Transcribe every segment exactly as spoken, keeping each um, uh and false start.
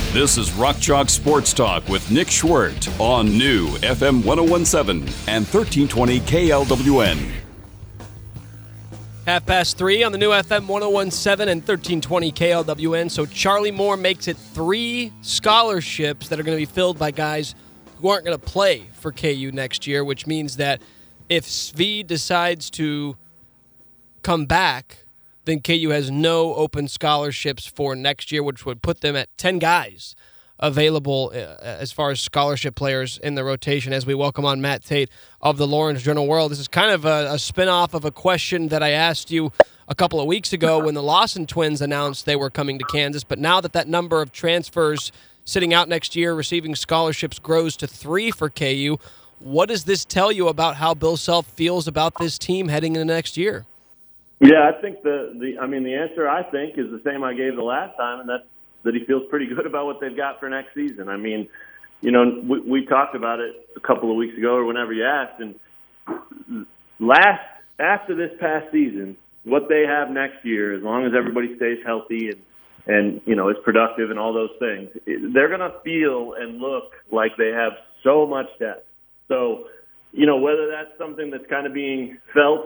This is Rock Chalk Sports Talk with Nick Schwerdt on new F M ten seventeen and thirteen twenty K L W N. Half past three on the new F M ten seventeen and thirteen twenty K L W N. So Charlie Moore makes it three scholarships that are going to be filled by guys who aren't going to play for K U next year, which means that if Svi decides to come back, then K U has no open scholarships for next year, which would put them at ten guys available uh, as far as scholarship players in the rotation as we welcome on Matt Tate of the Lawrence Journal-World. This is kind of a, a spin-off of a question that I asked you a couple of weeks ago when the Lawson twins announced they were coming to Kansas, but now that that number of transfers sitting out next year, receiving scholarships, grows to three for K U, what does this tell you about how Bill Self feels about this team heading into next year? Yeah, I think the, the I mean, the answer, I think, is the same I gave the last time, and that's that he feels pretty good about what they've got for next season. I mean, you know, we, we talked about it a couple of weeks ago or whenever you asked, and last after this past season, what they have next year, as long as everybody stays healthy and, and you know, is productive and all those things, they're going to feel and look like they have so much depth. So, you know, whether that's something that's kind of being felt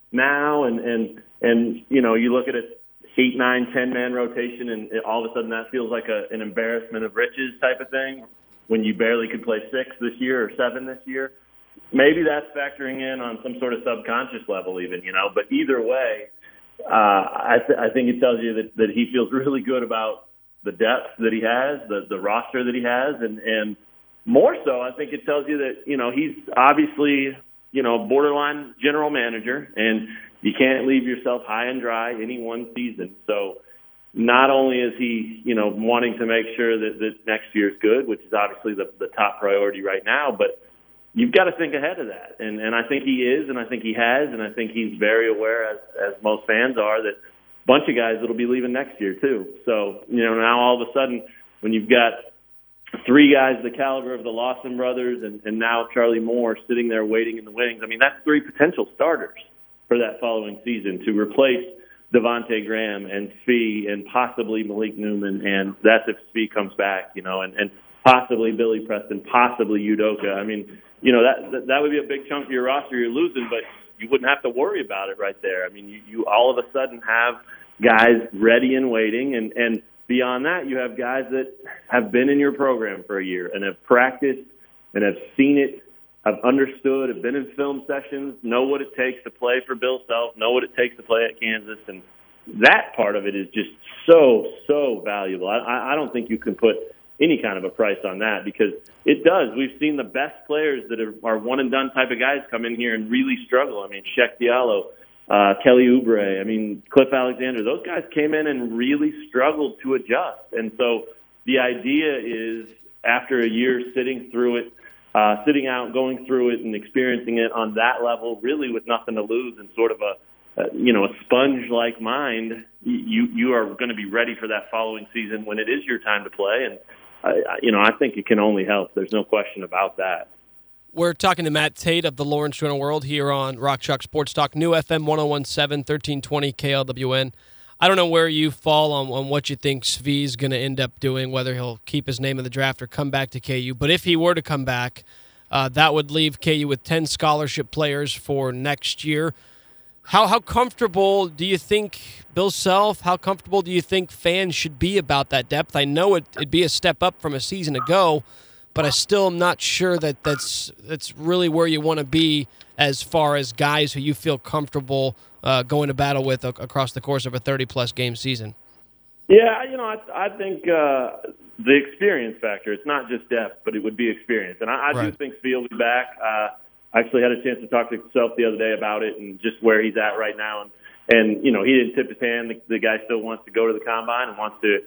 now and, and, and you know, you look at it, eight, nine, ten-man rotation, and all of a sudden that feels like a, an embarrassment of riches type of thing when you barely could play six this year or seven this year. Maybe that's factoring in on some sort of subconscious level even, you know. But either way, uh, I, th- I think it tells you that, that he feels really good about the depth that he has, the, the roster that he has, and, and more so, I think it tells you that, you know, he's obviously, you know, borderline general manager, and you can't leave yourself high and dry any one season. So not only is he, you know, wanting to make sure that, that next year is good, which is obviously the, the top priority right now, but you've got to think ahead of that. And, and I think he is, and I think he has, and I think he's very aware, as, as most fans are, that a bunch of guys that will be leaving next year too. So, you know, now all of a sudden when you've got three guys the caliber of the Lawson brothers and, and now Charlie Moore sitting there waiting in the wings, I mean, that's three potential starters for that following season to replace Devontae Graham and Svi and possibly Malik Newman, and that's if Svi comes back, you know, and, and possibly Billy Preston, possibly Udoka. I mean, you know, that that would be a big chunk of your roster you're losing, but you wouldn't have to worry about it right there. I mean, you, you all of a sudden have guys ready and waiting, and, and beyond that, you have guys that have been in your program for a year and have practiced and have seen it, have understood, have been in film sessions, know what it takes to play for Bill Self, know what it takes to play at Kansas, and that part of it is just so, so valuable. I, I don't think you can put any kind of a price on that because it does. We've seen the best players that are, are one-and-done type of guys come in here and really struggle. I mean, Sheck Diallo, uh, Kelly Oubre, I mean, Cliff Alexander, those guys came in and really struggled to adjust. And so the idea is after a year sitting through it, Uh, sitting out, going through it, and experiencing it on that level, really with nothing to lose, and sort of a, a you know, a sponge-like mind, you you are going to be ready for that following season when it is your time to play. And uh, you know, I think it can only help. There's no question about that. We're talking to Matt Tate of the Lawrence Journal-World here on Rock Chalk Sports Talk, new F M ten seventeen, thirteen twenty K L W N. I don't know where you fall on, on what you think Svi's going to end up doing, whether he'll keep his name in the draft or come back to K U. But if he were to come back, uh, that would leave K U with ten scholarship players for next year. How how comfortable do you think Bill Self, how comfortable do you think fans should be about that depth? I know it, it'd be a step up from a season ago, but I still am not sure that that's, that's really where you want to be as far as guys who you feel comfortable Uh, going to battle with uh, across the course of a thirty-plus game season. Yeah, you know, I, I think uh, the experience factor, it's not just depth, but it would be experience. And I, I right. do think Svi will be back. Uh, I actually had a chance to talk to himself the other day about it and just where he's at right now. And, and you know, he didn't tip his hand. The, the guy still wants to go to the combine and wants to,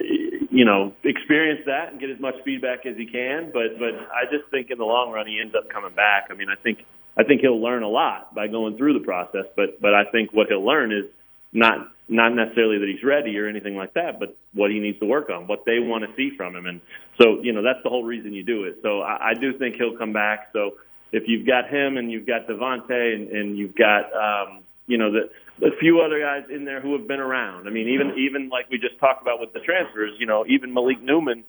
you know, experience that and get as much feedback as he can. But, but I just think in the long run he ends up coming back. I mean, I think I think he'll learn a lot by going through the process, but but I think what he'll learn is not not necessarily that he's ready or anything like that, but what he needs to work on, what they want to see from him. And so, you know, that's the whole reason you do it. So I, I do think he'll come back. So if you've got him and you've got Devontae and, and you've got, um, you know, the, a few other guys in there who have been around. I mean, even even like we just talked about with the transfers, you know, even Malik Newman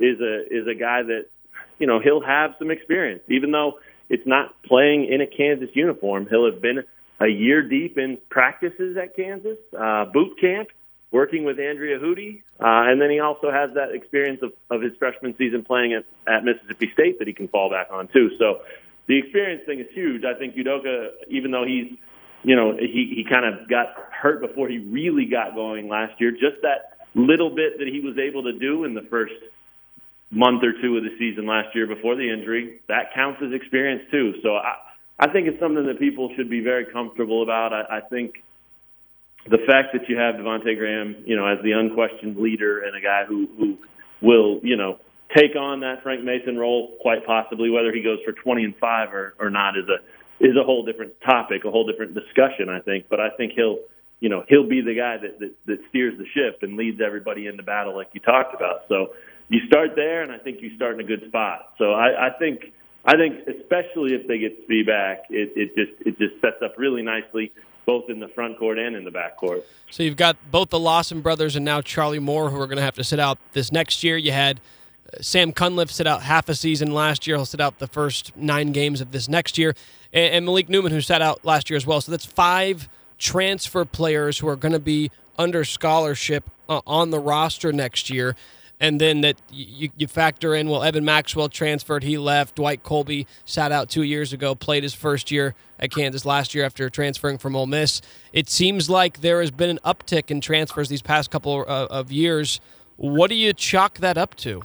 is a is a guy that, you know, he'll have some experience. Even though it's not playing in a Kansas uniform, he'll have been a year deep in practices at Kansas, uh, boot camp, working with Andrea Hootie, uh, and then he also has that experience of, of his freshman season playing at, at Mississippi State that he can fall back on too. So the experience thing is huge. I think Udoka, even though he's, you know, he, he kind of got hurt before he really got going last year, just that little bit that he was able to do in the first month or two of the season last year before the injury, that counts as experience too. So I, I think it's something that people should be very comfortable about. I, I think the fact that you have Devontae Graham, you know, as the unquestioned leader and a guy who, who will, you know, take on that Frank Mason role quite possibly, whether he goes for twenty and five or, or not is a is a whole different topic, a whole different discussion, I think. But I think he'll, you know, he'll be the guy that, that, that steers the ship and leads everybody into battle like you talked about. So you start there, and I think you start in a good spot. So I, I think I think especially if they get Svi back, it, it just it just sets up really nicely, both in the front court and in the back court. So you've got both the Lawson brothers and now Charlie Moore, who are going to have to sit out this next year. You had Sam Cunliffe sit out half a season last year. He'll sit out the first nine games of this next year. And, and Malik Newman, who sat out last year as well. So that's five transfer players who are going to be under scholarship uh, on the roster next year. And then that you, you factor in, well, Evan Maxwell transferred, he left. Dwight Colby sat out two years ago, played his first year at Kansas last year after transferring from Ole Miss. It seems like there has been an uptick in transfers these past couple of, of years. What do you chalk that up to?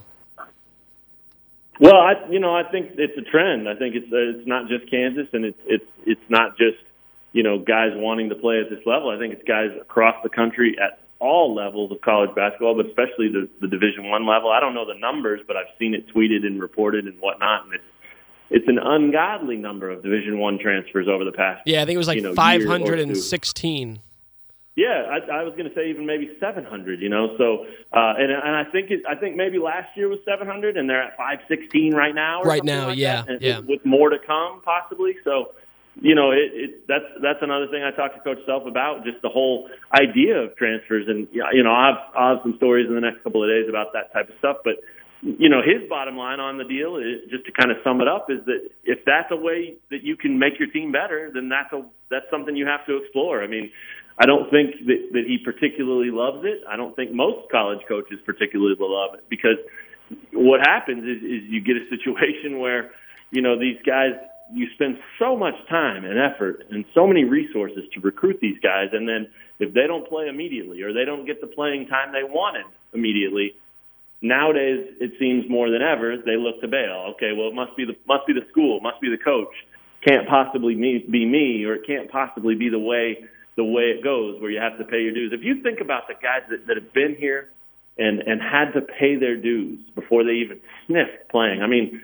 Well, I, you know, I think it's a trend. I think it's uh, it's not just Kansas, and it's it's it's not just, you know, guys wanting to play at this level. I think it's guys across the country at all levels of college basketball, but especially the, the Division One level. I don't know the numbers, but I've seen it tweeted and reported and whatnot, and it's it's an ungodly number of Division One transfers over the past. Yeah, I think it was like you know, five hundred sixteen. Yeah, I, I was going to say even maybe seven hundred. You know, so uh, and and I think it, I think maybe last year was seven hundred, and they're at five sixteen right now. Or right now, like yeah, that, and, yeah, with more to come possibly. So. You know, it, it, that's that's another thing I talked to Coach Self about, just the whole idea of transfers. And, you know, I'll have, I'll have some stories in the next couple of days about that type of stuff. But, you know, his bottom line on the deal, is, just to kind of sum it up, is that if that's a way that you can make your team better, then that's a that's something you have to explore. I mean, I don't think that, that he particularly loves it. I don't think most college coaches particularly love it, because what happens is, is you get a situation where, you know, these guys – you spend so much time and effort and so many resources to recruit these guys, and then if they don't play immediately or they don't get the playing time they wanted immediately, nowadays it seems more than ever they look to bail. Okay, well, it must be the must be the school, must be the coach. Can't possibly me, be me, or it can't possibly be the way the way it goes, where you have to pay your dues. If you think about the guys that, that have been here and and had to pay their dues before they even sniffed playing, I mean.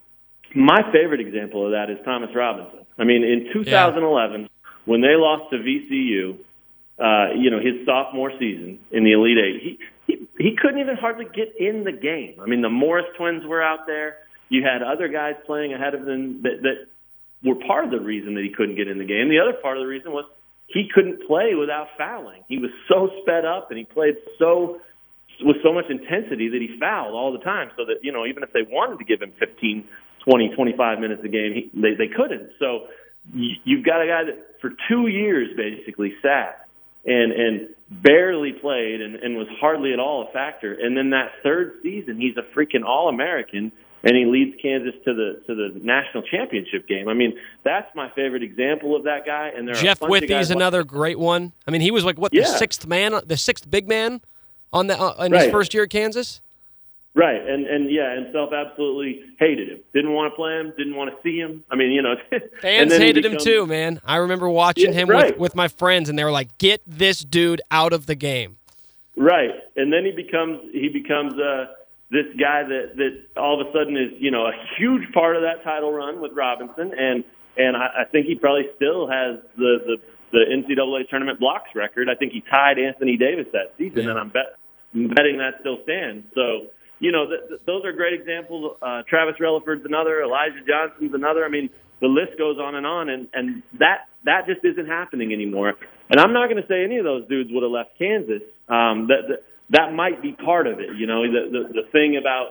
My favorite example of that is Thomas Robinson. I mean, in two thousand eleven, yeah. when they lost to V C U, uh, you know, his sophomore season in the Elite Eight, he, he he couldn't even hardly get in the game. I mean, the Morris twins were out there. You had other guys playing ahead of them that, that were part of the reason that he couldn't get in the game. The other part of the reason was he couldn't play without fouling. He was so sped up, and he played so with so much intensity that he fouled all the time, so that, you know, even if they wanted to give him fifteen, twenty, twenty-five minutes a game, he, they, they couldn't. So you've got a guy that for two years basically sat and and barely played and, and was hardly at all a factor. And then that third season, he's a freaking All-American, and he leads Kansas to the to the national championship game. I mean, that's my favorite example of that guy. And there Jeff are Withey's another like, great one. I mean, he was like what yeah. the sixth man, the sixth big man on the uh, in right. his first year at Kansas. Right, and and yeah, and Self absolutely hated him. Didn't want to play him. Didn't want to see him. I mean, you know, fans hated becomes, him too, man. I remember watching yeah, him right. with, with my friends, and they were like, "Get this dude out of the game." Right, and then he becomes he becomes uh, this guy that that all of a sudden is, you know, a huge part of that title run with Robinson, and and I, I think he probably still has the, the the N C double A tournament blocks record. I think he tied Anthony Davis that season, yeah. and I'm bet, betting that still stands. So. You know, th- th- those are great examples. Uh, Travis Relaford's another. Elijah Johnson's another. I mean, the list goes on and on, and, and that that just isn't happening anymore. And I'm not going to say any of those dudes would have left Kansas. Um, that, that that might be part of it. You know, the, the the thing about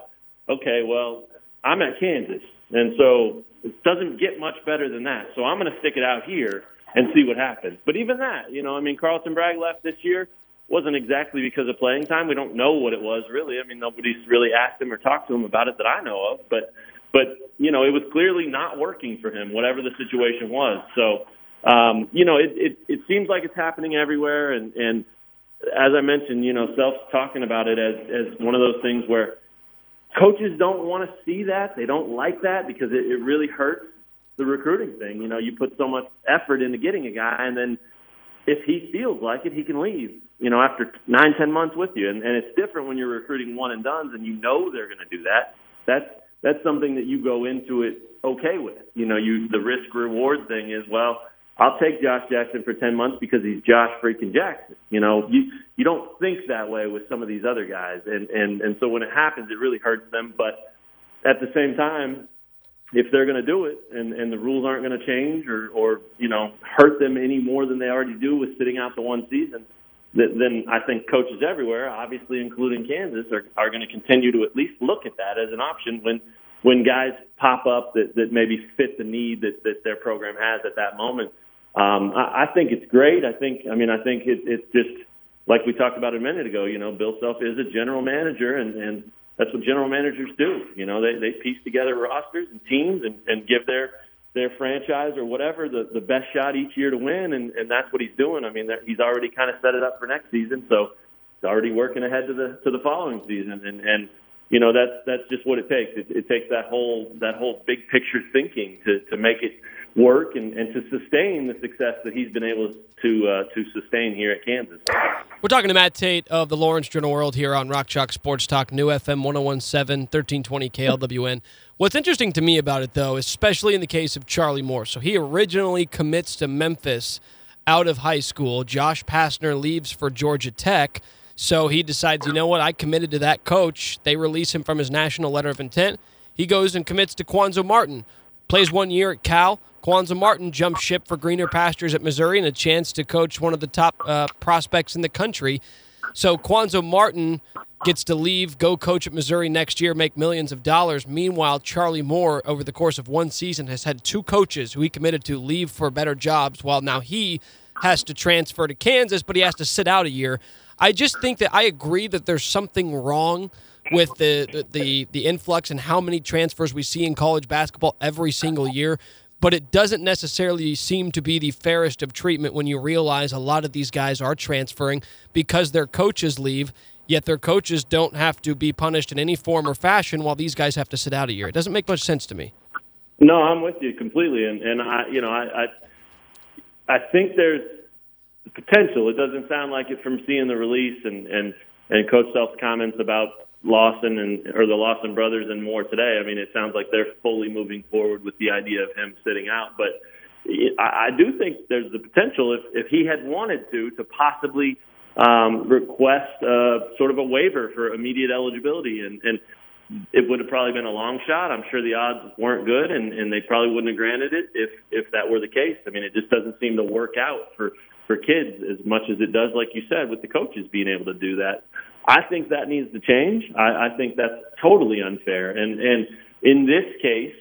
okay, well, I'm at Kansas, and so it doesn't get much better than that. So I'm going to stick it out here and see what happens. But even that, you know, I mean, Carlton Bragg left this year. Wasn't exactly because of playing time. We don't know what it was, really. I mean, nobody's really asked him or talked to him about it that I know of. But, but you know, it was clearly not working for him, whatever the situation was. So, um, you know, it, it, it seems like it's happening everywhere. And, and as I mentioned, you know, Self's talking about it as, as one of those things where coaches don't want to see that. They don't like that because it, it really hurts the recruiting thing. You know, you put so much effort into getting a guy, and then if he feels like it, he can leave, you know, after nine, ten months with you. And, and it's different when you're recruiting one and dones and you know they're going to do that. That's that's something that you go into it okay with. You know, you the risk-reward thing is, well, I'll take Josh Jackson for ten months because he's Josh freaking Jackson. You know, you you don't think that way with some of these other guys. And, and, and so when it happens, it really hurts them. But at the same time, if they're going to do it and, and the rules aren't going to change or, or, you know, hurt them any more than they already do with sitting out the one season, then I think coaches everywhere, obviously including Kansas, are, are going to continue to at least look at that as an option when when guys pop up that, that maybe fit the need that, that their program has at that moment. Um, I, I think it's great. I think, I mean, I think it, it's just like we talked about a minute ago, you know, Bill Self is a general manager, and, and that's what general managers do. You know, they, they piece together rosters and teams and, and give their their franchise or whatever the, the best shot each year to win, and, and that's what he's doing. I mean, he's already kind of set it up for next season, so he's already working ahead to the to the following season. And, and you know, that's that's just what it takes. It, it takes that whole that whole big picture thinking to, to make it work and, and to sustain the success that he's been able to uh, to sustain here at Kansas. We're talking to Matt Tate of the Lawrence Journal World here on Rock Chalk Sports Talk, New F M one oh one point seven, thirteen twenty K L W N. What's interesting to me about it, though, especially in the case of Charlie Moore, so he originally commits to Memphis out of high school. Josh Pastner leaves for Georgia Tech, so he decides, you know what, I committed to that coach. They release him from his national letter of intent. He goes and commits to Quanzo Martin, plays one year at Cal. Quanzo Martin jumps ship for greener pastures at Missouri and a chance to coach one of the top uh, prospects in the country. So Quanzo Martin gets to leave, go coach at Missouri next year, make millions of dollars. Meanwhile, Charlie Moore, over the course of one season, has had two coaches who he committed to leave for better jobs, while now he has to transfer to Kansas, but he has to sit out a year. I just think that I agree that there's something wrong with the, the, the influx and how many transfers we see in college basketball every single year. But it doesn't necessarily seem to be the fairest of treatment when you realize a lot of these guys are transferring because their coaches leave, yet their coaches don't have to be punished in any form or fashion while these guys have to sit out a year. It doesn't make much sense to me. No, I'm with you completely. And, and I, you know, I, I, I think there's potential. It doesn't sound like it from seeing the release and, and, and Coach Self's comments about Lawson and or the Lawson brothers and more today. I mean, it sounds like they're fully moving forward with the idea of him sitting out. But I, I do think there's the potential, if, if he had wanted to, to possibly um, request uh, sort of a waiver for immediate eligibility. And, and it would have probably been a long shot. I'm sure the odds weren't good, and, and they probably wouldn't have granted it if, if that were the case. I mean, it just doesn't seem to work out for, for kids as much as it does, like you said, with the coaches being able to do that. I think that needs to change. I, I think that's totally unfair. And, and in this case,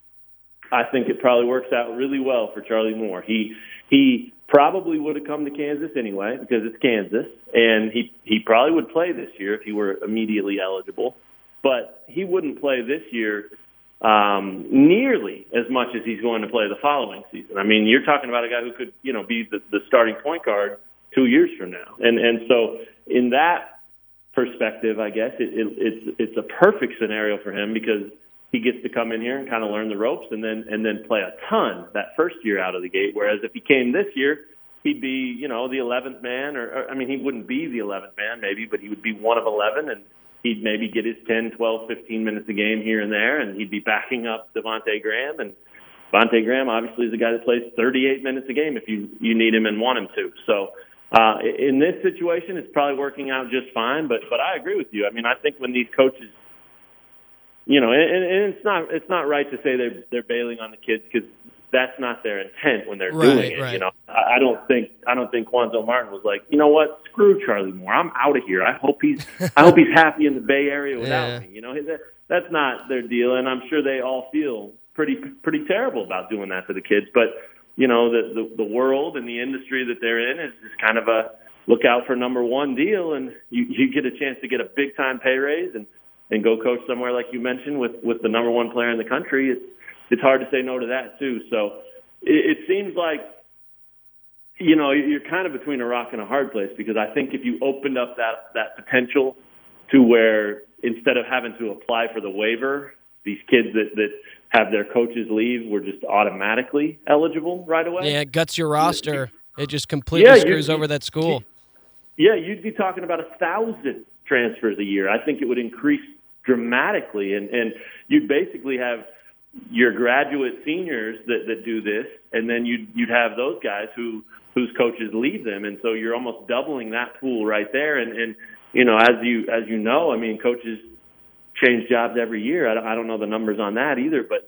I think it probably works out really well for Charlie Moore. He he probably would have come to Kansas anyway because it's Kansas, and he, he probably would play this year if he were immediately eligible. But he wouldn't play this year um, nearly as much as he's going to play the following season. I mean, you're talking about a guy who could, you know, be the, the starting point guard two years from now. And and so in that perspective, I guess it, it, it's it's a perfect scenario for him because he gets to come in here and kind of learn the ropes and then and then play a ton that first year out of the gate. Whereas if he came this year, he'd be, you know, the eleventh man, or, or I mean, he wouldn't be the eleventh man maybe, but he would be one of eleven, and he'd maybe get his ten, twelve, fifteen minutes a game here and there, and he'd be backing up Devontae Graham. And Devontae Graham obviously is a guy that plays thirty-eight minutes a game if you you need him and want him to. So. Uh, in this situation, it's probably working out just fine, but but I agree with you. I mean, I think when these coaches, you know, and, and it's not it's not right to say they're they're bailing on the kids because that's not their intent when they're Right, doing it. right. You know, I, I don't think I don't think Quanzo Martin was like, you know what, screw Charlie Moore, I'm out of here. I hope he's I hope he's happy in the Bay Area without Yeah. me. You know, that, that's not their deal, and I'm sure they all feel pretty pretty terrible about doing that to the kids. But you know, the the, the world and the industry that they're in is, is kind of a look out for number one deal, and you, you get a chance to get a big time pay raise and, and go coach somewhere like you mentioned with, with the number one player in the country. It's it's hard to say no to that too. So it, it seems like, you know, you're kind of between a rock and a hard place, because I think if you opened up that, that potential to where instead of having to apply for the waiver, these kids that, that have their coaches leave were just automatically eligible right away. Yeah, it guts your roster. It just completely Yeah, you- screws over that school. Yeah, you'd be talking about a thousand transfers a year. I think it would increase dramatically, and, and you'd basically have your graduate seniors that, that do this, and then you'd you'd have those guys who whose coaches leave them, and so you're almost doubling that pool right there. And, and you know, as you as you know, I mean, coaches change jobs every year. I don't, I don't know the numbers on that either, but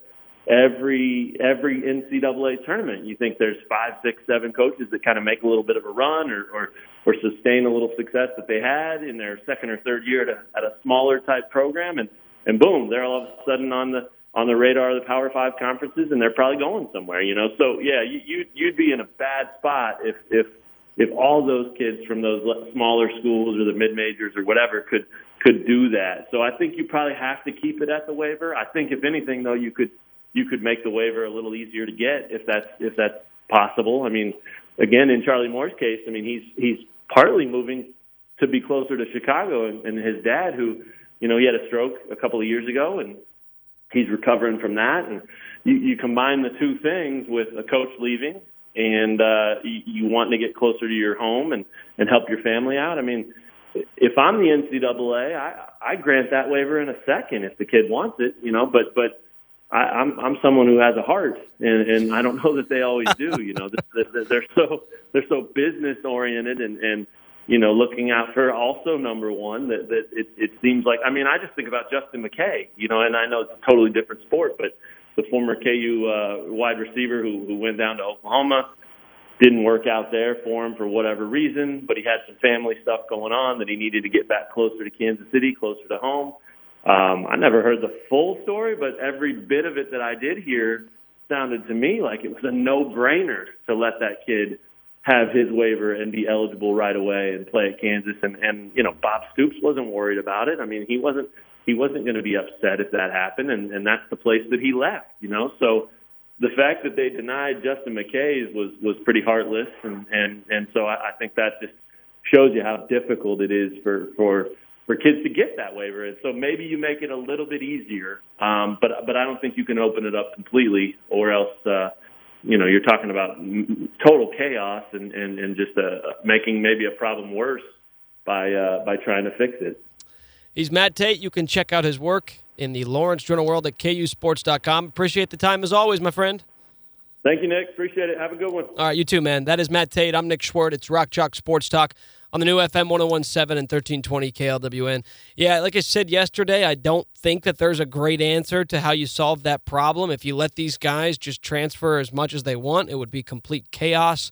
every every N C double A tournament, you think there's five, six, seven coaches that kind of make a little bit of a run or, or, or sustain a little success that they had in their second or third year at a, at a smaller type program, and, and boom, they're all of a sudden on the on the radar of the Power Five conferences, and they're probably going somewhere, you know. So yeah, you, you'd you'd be in a bad spot if if if all those kids from those smaller schools or the mid majors or whatever could could do that. So I think you probably have to keep it at the waiver. I think if anything though, you could. you could make the waiver a little easier to get if that's if that's possible. I mean, again, in Charlie Moore's case, I mean, he's he's partly moving to be closer to Chicago, and, and his dad, who, you know, he had a stroke a couple of years ago, and he's recovering from that. And you, you combine the two things with a coach leaving and uh, you, you want to get closer to your home and, and help your family out. I mean, if I'm the N C double A, I, I grant that waiver in a second if the kid wants it, you know, but but I, I'm I'm someone who has a heart, and, and I don't know that they always do. You know, they're, they're so they're so business oriented, and, and you know, looking out for also number one. That that it, it seems like. I mean, I just think about Justin McKay. You know, and I know it's a totally different sport, but the former K U uh, wide receiver who who went down to Oklahoma, didn't work out there for him for whatever reason, but he had some family stuff going on that he needed to get back closer to Kansas City, closer to home. Um, I never heard the full story, but every bit of it that I did hear sounded to me like it was a no-brainer to let that kid have his waiver and be eligible right away and play at Kansas. And, and you know, Bob Stoops wasn't worried about it. I mean, he wasn't he wasn't going to be upset if that happened, and, and that's the place that he left, you know. So the fact that they denied Justin McKay's was, was pretty heartless, and, and, and so I, I think that just shows you how difficult it is for, for – for kids to get that waiver. And so maybe you make it a little bit easier, um, but but I don't think you can open it up completely, or else, uh, you know, you're talking about total chaos and, and, and just uh, making maybe a problem worse by uh, by trying to fix it. He's Matt Tait. You can check out his work in the Lawrence Journal World at K U sports dot com. Appreciate the time as always, my friend. Thank you, Nick. Appreciate it. Have a good one. All right, you too, man. That is Matt Tait. I'm Nick Schwert. It's Rock Chalk Sports Talk on the new F M one oh one point seven and thirteen twenty K L W N. Yeah, like I said yesterday, I don't think that there's a great answer to how you solve that problem. If you let these guys just transfer as much as they want, it would be complete chaos.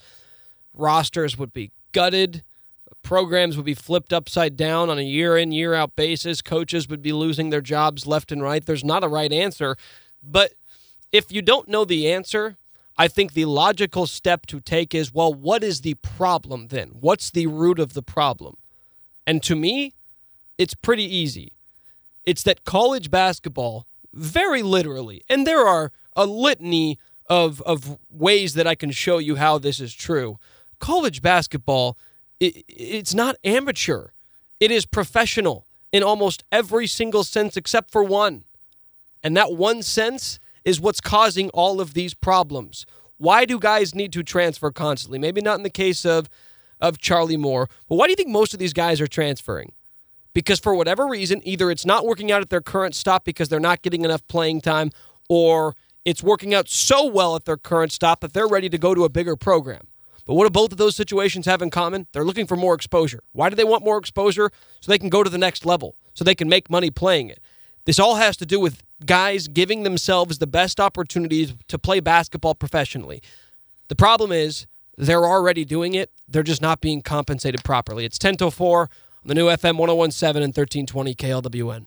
Rosters would be gutted. Programs would be flipped upside down on a year-in, year-out basis. Coaches would be losing their jobs left and right. There's not a right answer. But if you don't know the answer, I think the logical step to take is, well, what is the problem then? What's the root of the problem? And to me, it's pretty easy. It's that college basketball, very literally, and there are a litany of, of ways that I can show you how this is true. College basketball, it, it's not amateur. It is professional in almost every single sense except for one. And that one sense is what's causing all of these problems. Why do guys need to transfer constantly? Maybe not in the case of, of Charlie Moore, but why do you think most of these guys are transferring? Because for whatever reason, either it's not working out at their current stop because they're not getting enough playing time, or it's working out so well at their current stop that they're ready to go to a bigger program. But what do both of those situations have in common? They're looking for more exposure. Why do they want more exposure? So they can go to the next level, so they can make money playing it. This all has to do with guys giving themselves the best opportunities to play basketball professionally. The problem is they're already doing it. They're just not being compensated properly. It's ten oh four on the new F M one oh one point seven and thirteen twenty K L W N.